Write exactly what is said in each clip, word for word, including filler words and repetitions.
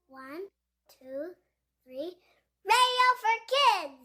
One, two, three. Radio for Kids!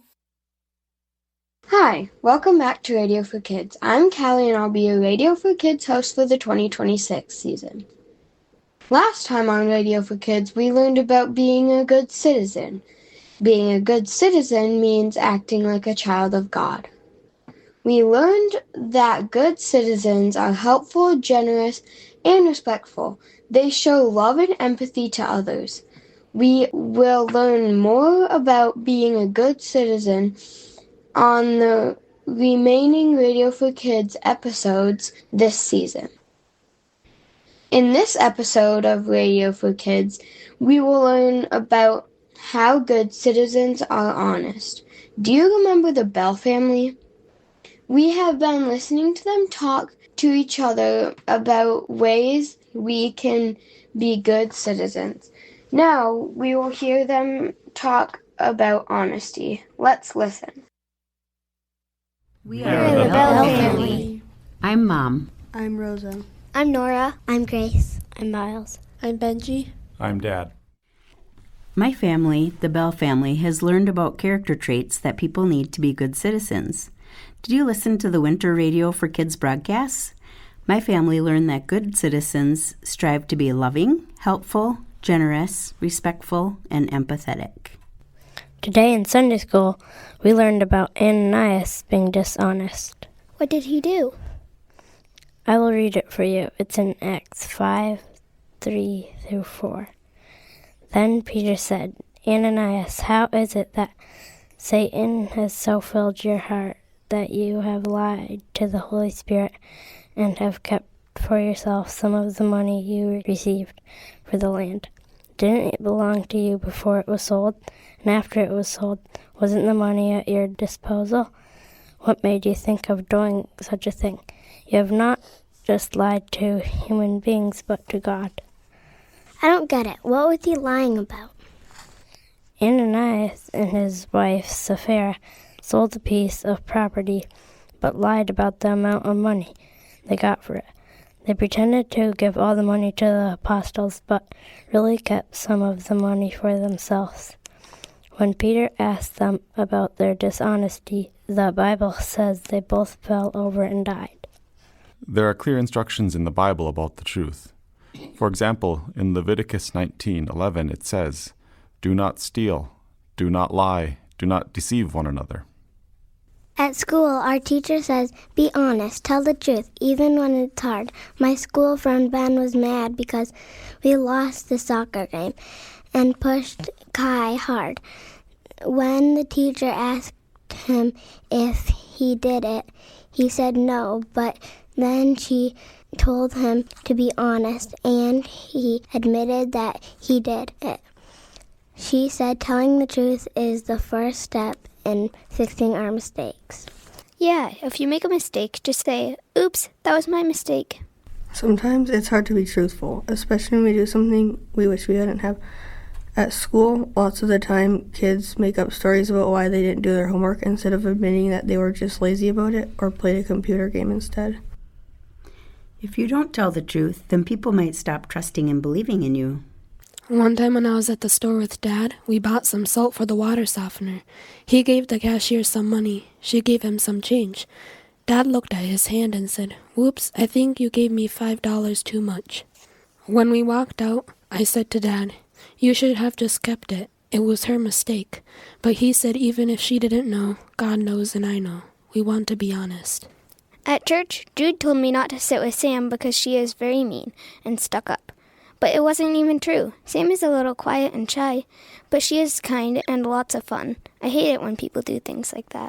Hi, welcome back to Radio for Kids. I'm Callie and I'll be your Radio for Kids host for the twenty twenty-six season. Last time on Radio for Kids, we learned about being a good citizen. Being a good citizen means acting like a child of God. We learned that good citizens are helpful, generous, and respectful. They show love and empathy to others. We will learn more about being a good citizen on the remaining Radio for Kids episodes this season. In this episode of Radio for Kids, we will learn about how good citizens are honest. Do you remember the Bell family? We have been listening to them talk to each other about ways we can be good citizens. Now we will hear them talk about honesty. Let's listen. We are the Bell family. I'm Mom. I'm Rosa. I'm Nora. I'm Grace. I'm Miles. I'm Benji. I'm Dad. My family, the Bell family, has learned about character traits that people need to be good citizens. Did you listen to the Winter Radio for Kids broadcasts? My family learned that good citizens strive to be loving, helpful, generous, respectful, and empathetic. Today in Sunday school, we learned about Ananias being dishonest. What did he do? I will read it for you. It's in Acts five, three through four. Then Peter said, Ananias, how is it that Satan has so filled your heart that you have lied to the Holy Spirit and have kept for yourself some of the money you received for the land? Didn't it belong to you before it was sold? And after it was sold, wasn't the money at your disposal? What made you think of doing such a thing? You have not just lied to human beings, but to God. I don't get it. What was he lying about? Ananias and his wife Sapphira sold a piece of property, but lied about the amount of money they got for it. They pretended to give all the money to the apostles, but really kept some of the money for themselves. When Peter asked them about their dishonesty, the Bible says they both fell over and died. There are clear instructions in the Bible about the truth. For example, in Leviticus nineteen eleven it says, "Do not steal, do not lie, do not deceive one another." At school, our teacher says, be honest, tell the truth, even when it's hard. My school friend Ben was mad because we lost the soccer game and pushed Kai hard. When the teacher asked him if he did it, he said no, but then she told him to be honest, and he admitted that he did it. She said telling the truth is the first step in fixing our mistakes. Yeah, if you make a mistake, just say, oops, that was my mistake. Sometimes it's hard to be truthful, especially when we do something we wish we hadn't have. At school, lots of the time, kids make up stories about why they didn't do their homework instead of admitting that they were just lazy about it or played a computer game instead. If you don't tell the truth, then people might stop trusting and believing in you. One time when I was at the store with Dad, we bought some salt for the water softener. He gave the cashier some money. She gave him some change. Dad looked at his hand and said, whoops, I think you gave me five dollars too much. When we walked out, I said to Dad, you should have just kept it. It was her mistake. But he said even if she didn't know, God knows and I know. We want to be honest. At church, Jude told me not to sit with Sam because she is very mean and stuck up. But it wasn't even true. Sam is a little quiet and shy, but she is kind and lots of fun. I hate it when people do things like that.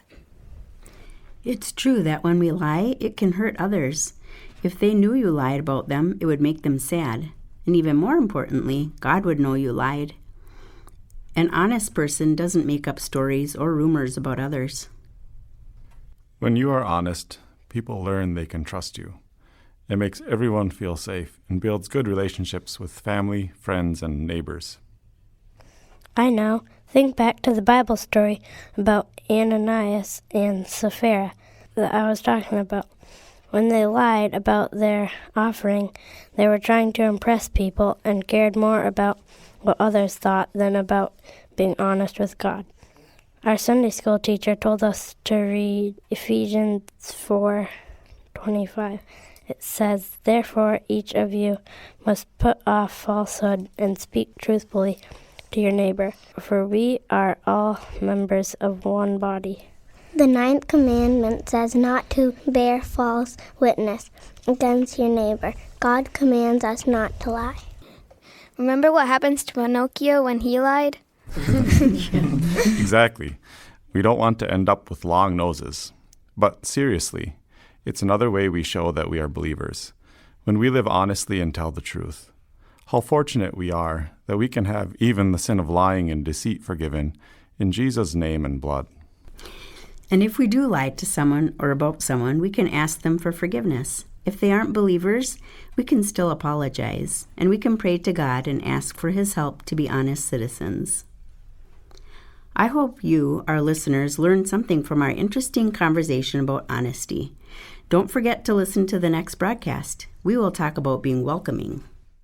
It's true that when we lie, it can hurt others. If they knew you lied about them, it would make them sad. And even more importantly, God would know you lied. An honest person doesn't make up stories or rumors about others. When you are honest, people learn they can trust you. It makes everyone feel safe and builds good relationships with family, friends, and neighbors. I know. Think back to the Bible story about Ananias and Sapphira that I was talking about. When they lied about their offering, they were trying to impress people and cared more about what others thought than about being honest with God. Our Sunday school teacher told us to read Ephesians four twenty-five. It says, "Therefore each of you must put off falsehood and speak truthfully to your neighbor, for we are all members of one body." The ninth commandment says not to bear false witness against your neighbor. God commands us not to lie. Remember what happens to Pinocchio when he lied? Exactly. We don't want to end up with long noses. But seriously, it's another way we show that we are believers, when we live honestly and tell the truth. How fortunate we are that we can have even the sin of lying and deceit forgiven in Jesus' name and blood. And if we do lie to someone or about someone, we can ask them for forgiveness. If they aren't believers, we can still apologize, and we can pray to God and ask for His help to be honest citizens. I hope you, our listeners, learned something from our interesting conversation about honesty. Don't forget to listen to the next broadcast. We will talk about being welcoming.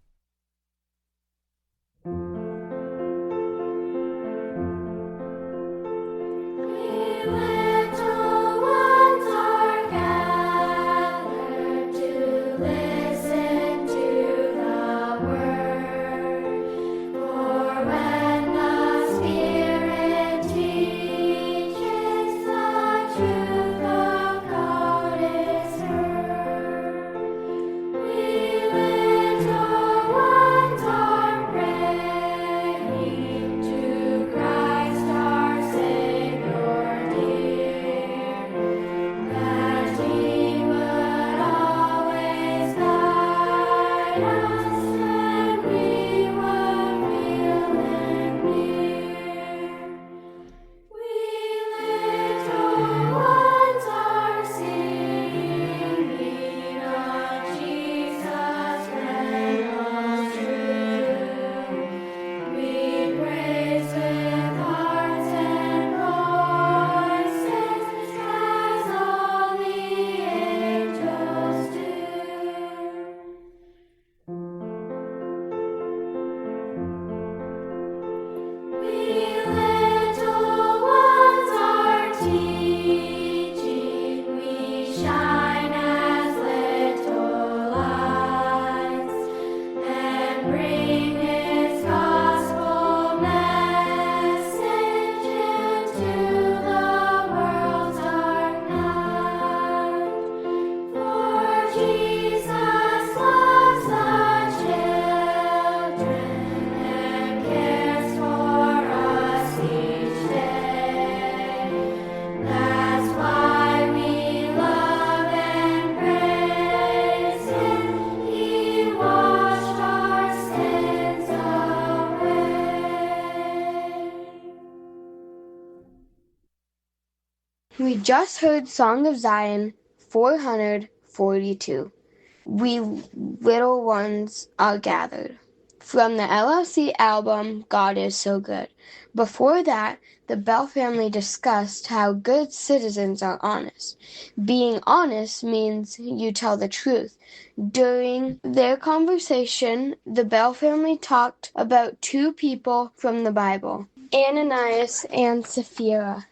We just heard Song of Zion four hundred forty-two. We little ones are gathered. From the L L C album, God is So Good. Before that, the Bell family discussed how good citizens are honest. Being honest means you tell the truth. During their conversation, the Bell family talked about two people from the Bible, Ananias and Sapphira.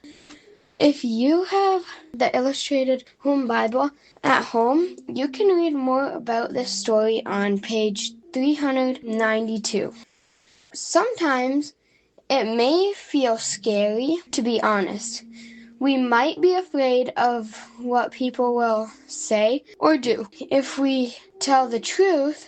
If you have the Illustrated Home Bible at home, you can read more about this story on page three hundred ninety-two. Sometimes it may feel scary to be honest. We might be afraid of what people will say or do. If we tell the truth,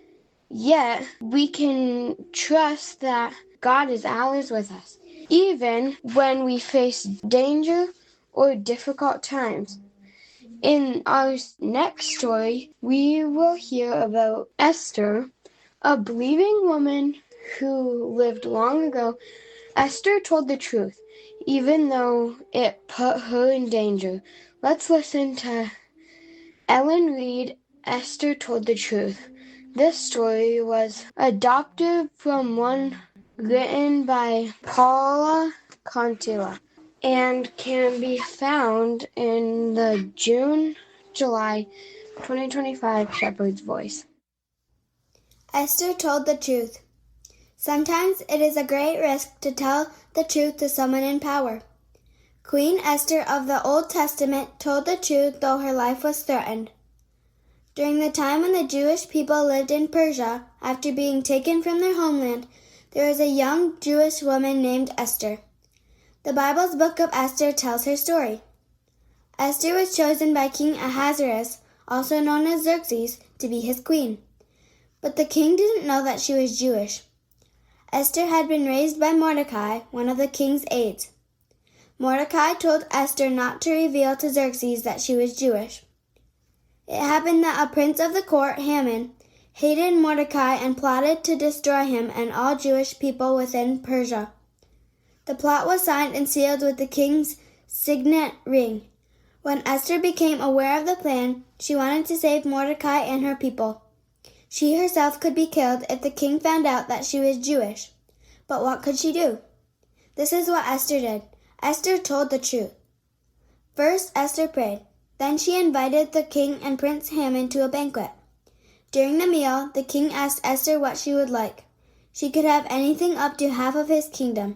yet we can trust that God is always with us, even when we face danger or difficult times. In our next story, we will hear about Esther, a believing woman who lived long ago. Esther told the truth, even though it put her in danger. Let's listen to Ellen Reed, Esther Told the Truth. This story was adopted from one written by Paula Contilla and can be found in the June July twenty twenty-five Shepherd's Voice. Esther told the truth. Sometimes it is a great risk to tell the truth to someone in power. Queen Esther of the Old Testament told the truth though her life was threatened. During the time when the Jewish people lived in Persia, after being taken from their homeland, there was a young Jewish woman named Esther. The Bible's book of Esther tells her story. Esther was chosen by King Ahasuerus, also known as Xerxes, to be his queen. But the king didn't know that she was Jewish. Esther had been raised by Mordecai, one of the king's aides. Mordecai told Esther not to reveal to Xerxes that she was Jewish. It happened that a prince of the court, Haman, hated Mordecai and plotted to destroy him and all Jewish people within Persia. The plot was signed and sealed with the king's signet ring. When Esther became aware of the plan, she wanted to save Mordecai and her people. She herself could be killed if the king found out that she was Jewish. But what could she do? This is what Esther did. Esther told the truth. First, Esther prayed. Then she invited the king and Prince Haman to a banquet. During the meal, the king asked Esther what she would like. She could have anything up to half of his kingdom.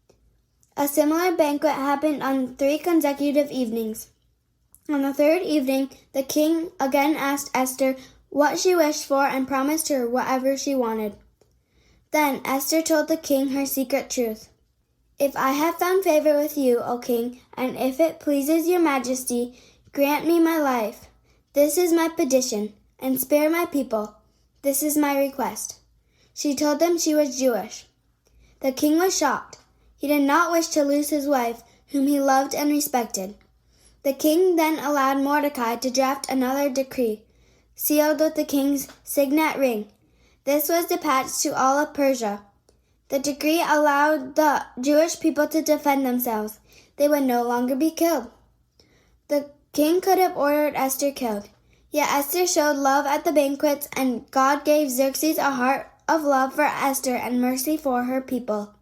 A similar banquet happened on three consecutive evenings. On the third evening, the king again asked Esther what she wished for and promised her whatever she wanted. Then Esther told the king her secret truth. If I have found favor with you, O king, and if it pleases your majesty, grant me my life. This is my petition, and spare my people. This is my request. She told them she was Jewish. The king was shocked. He did not wish to lose his wife, whom he loved and respected. The king then allowed Mordecai to draft another decree, sealed with the king's signet ring. This was dispatched to all of Persia. The decree allowed the Jewish people to defend themselves. They would no longer be killed. The king could have ordered Esther killed. Yet Esther showed love at the banquets, and God gave Xerxes a heart of love for Esther and mercy for her people.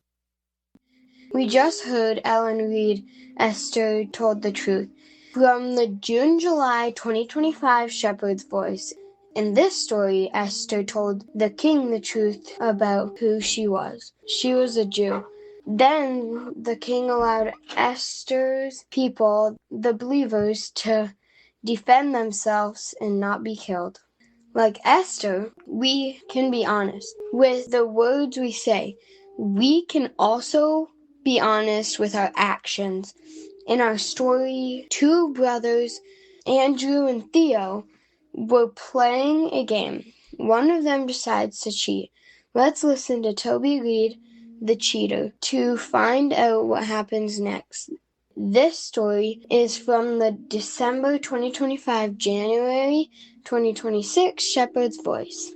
We just heard Ellen read Esther Told the Truth from the June-July twenty twenty-five Shepherd's Voice. In this story, Esther told the king the truth about who she was. She was a Jew. Then the king allowed Esther's people, the believers, to defend themselves and not be killed. Like Esther, we can be honest with the words we say. We can also be honest with our actions. In our story, two brothers, Andrew and Theo, were playing a game. One of them decides to cheat. Let's listen to Toby Reed, the cheater, to find out what happens next. This story is from the December twenty twenty-five, January twenty twenty-six Shepherd's Voice.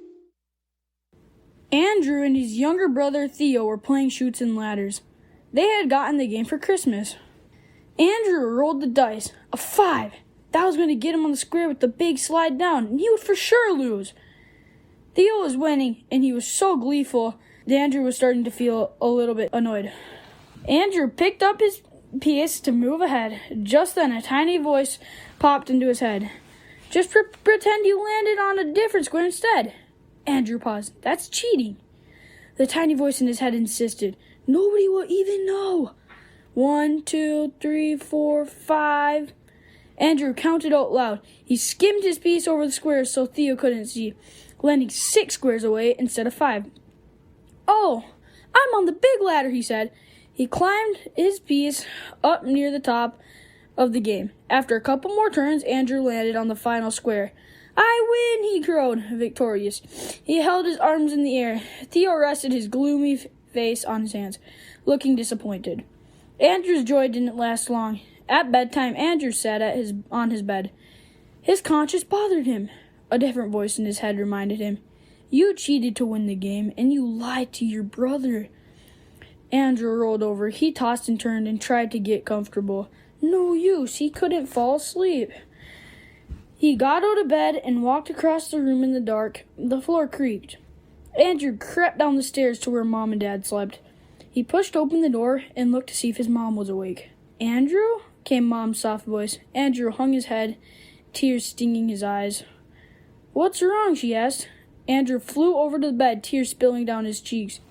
Andrew and his younger brother Theo were playing Chutes and Ladders. They had gotten the game for Christmas. Andrew rolled the dice, a five. That was going to get him on the square with the big slide down, and he would for sure lose. Theo was winning, and he was so gleeful that Andrew was starting to feel a little bit annoyed. Andrew picked up his piece to move ahead. Just then, a tiny voice popped into his head. Just pre- pretend you landed on a different square instead. Andrew paused. That's cheating. The tiny voice in his head insisted. Nobody will even know. One, two, three, four, five. Andrew counted out loud. He skimmed his piece over the squares so Theo couldn't see, landing six squares away instead of five. Oh, I'm on the big ladder, he said. He climbed his piece up near the top of the game. After a couple more turns, Andrew landed on the final square. I win, he crowed, victorious. He held his arms in the air. Theo rested his gloomy face on his hands, looking disappointed. Andrew's joy didn't last long. At bedtime, Andrew sat at his on his bed. His conscience bothered him. A different voice in his head reminded him, You cheated to win the game, and you lied to your brother. Andrew rolled over. He tossed and turned and tried to get comfortable. No use. He couldn't fall asleep. He got out of bed and walked across the room in the dark. The floor creaked. Andrew crept down the stairs to where Mom and Dad slept. He pushed open the door and looked to see if his mom was awake. Andrew? Came Mom's soft voice. Andrew hung his head, tears stinging his eyes. What's wrong? She asked. Andrew flew over to the bed, tears spilling down his cheeks.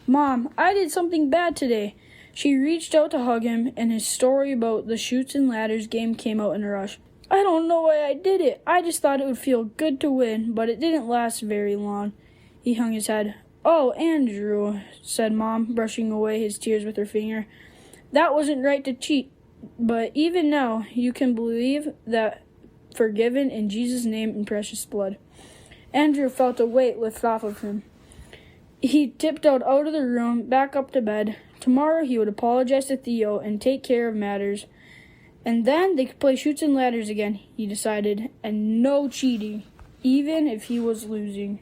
Mom, I did something bad today. She reached out to hug him, and his story about the Chutes and Ladders game came out in a rush. I don't know why I did it. I just thought it would feel good to win, but it didn't last very long. He hung his head. Oh, Andrew, said Mom, brushing away his tears with her finger. That wasn't right to cheat, but even now you can believe that forgiven in Jesus' name and precious blood. Andrew felt a weight lift off of him. He tiptoed out of the room, back up to bed. Tomorrow he would apologize to Theo and take care of matters. And then they could play Chutes and Ladders again, he decided, and no cheating, even if he was losing.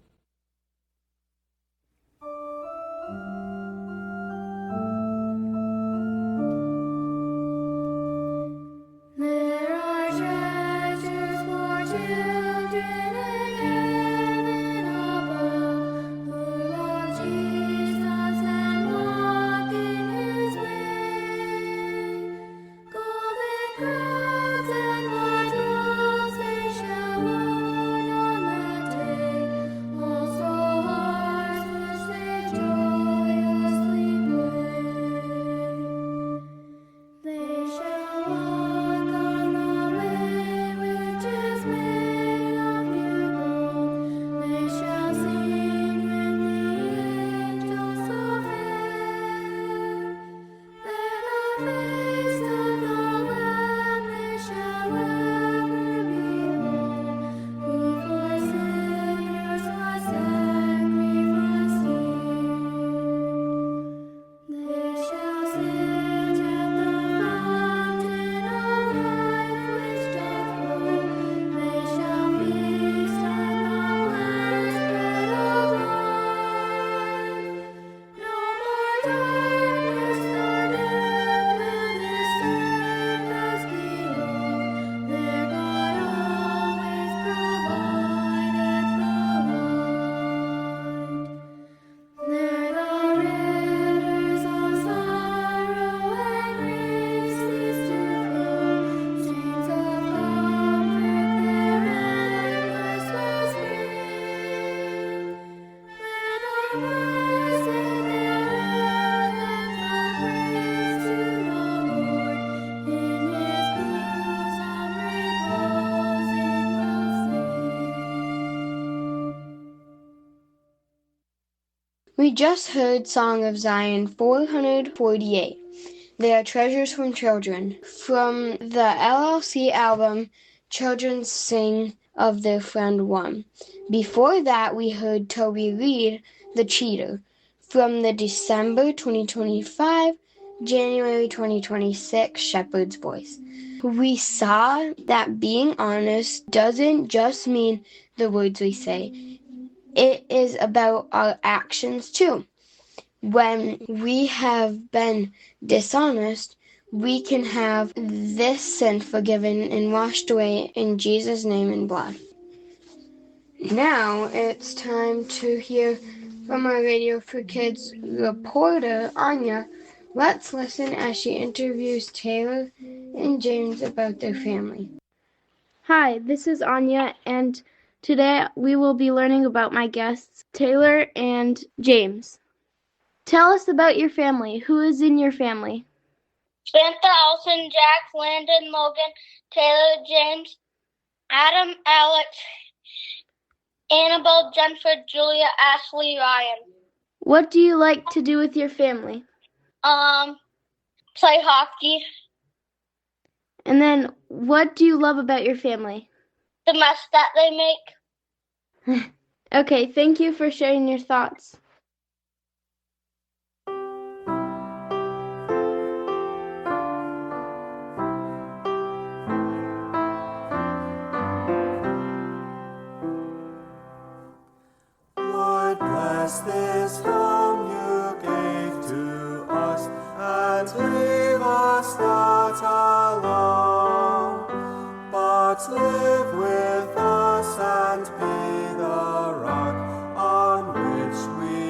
There are treasures for children in heaven above, who love Jesus and walk in His way. Golden crowns and white robes they shall learn on that day. Also hearts which they joyously play. They shall walk on the way which is made of pure gold. They shall sing with the angels so fair. There the face of the Lamb they shall ever behold, who for sinners was sacrificed here. They shall sit at the fountain of life which doth flow. They shall feast on the blessed bread of life. No more darkness nor death will disturb us below. There God always provided the light. There the rivers of sorrow and grief cease to flow. Streams of comfort there endless will spring. There the blessed their anthems of praise to the Lord. In His bosom reposing will sing. We just heard Song of Zion four hundred forty-eight. They are treasures from children. From the L L C album, Children Sing of Their Friend One. Before that, we heard Toby Reed, The Cheater. From the December twenty twenty-five, January twenty twenty-six Shepherd's Voice. We saw that being honest doesn't just mean the words we say. It is about our actions too. When we have been dishonest, we can have this sin forgiven and washed away in Jesus' name and blood. Now it's time to hear from our Radio for Kids reporter, Anya. Let's listen as she interviews Taylor and James about their family. Hi, this is Anya, and today we will be learning about my guests, Taylor and James. Tell us about your family. Who is in your family? Samantha, Allison, Jack, Landon, Logan, Taylor, James, Adam, Alex, Annabelle, Jennifer, Julia, Ashley, Ryan. What do you like to do with your family? Um, play hockey. And then, what do you love about your family? The mess that they make. Okay, thank you for sharing your thoughts. Lord, bless this home you gave to us, and leave us not alone, but live with us and be the rock on which we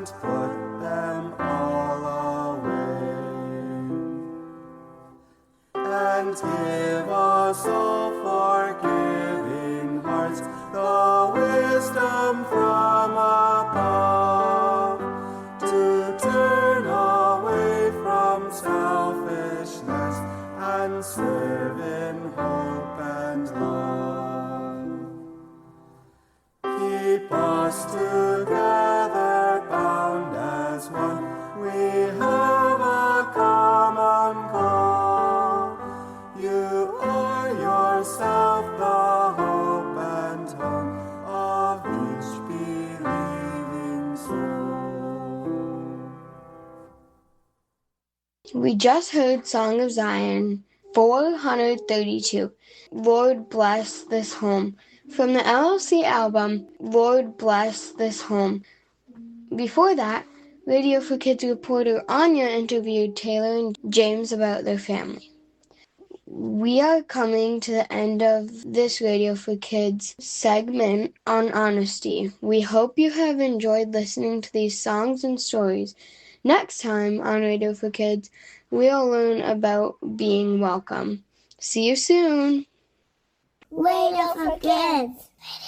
and put them all away. And give us all forgiving hearts, the wisdom from above, to turn away from selfishness and serve in hope and love. Keep us together, bound as one. We have a common call. You are yourself the hope and home of each believing soul. We just heard Song of Zion four hundred thirty-two, Lord Bless This Home, from the L L C album, Lord Bless This Home. Before that, Radio for Kids reporter Anya interviewed Taylor and James about their family. We are coming to the end of this Radio for Kids segment on honesty. We hope you have enjoyed listening to these songs and stories. Next time on Radio for Kids, we'll learn about being welcome. See you soon. Radio for Kids.